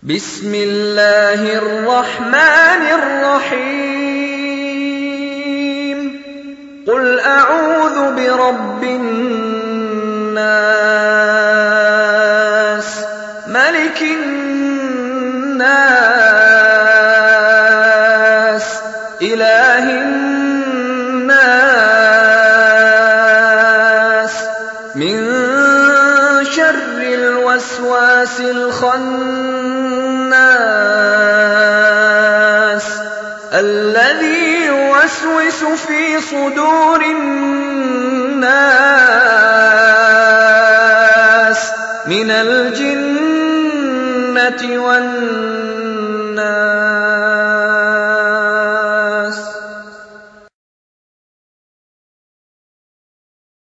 بسم الله الرحمن الرحيم قل أعوذ برب الناس ملك الناس إله الناس من شر الوسواس الخناس الذي يوسوس في صدور الناس من الجنة والناس